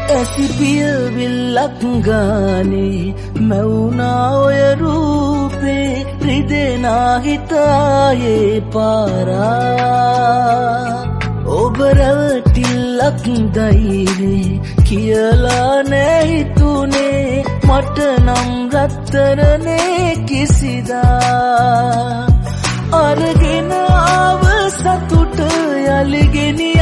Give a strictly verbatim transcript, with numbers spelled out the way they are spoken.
ඇසිපිය විල්ලක් ගානේ මැවුනා ඔය රූපේ රිදෙනා හිතායේ පාරා ඔබ රැවටිල්ලක් දයිනේ කියලා නෑ හිතුනේ මට නම් රත්තරනේ කිසිදා අරගෙන ආව සතුට යලිගෙන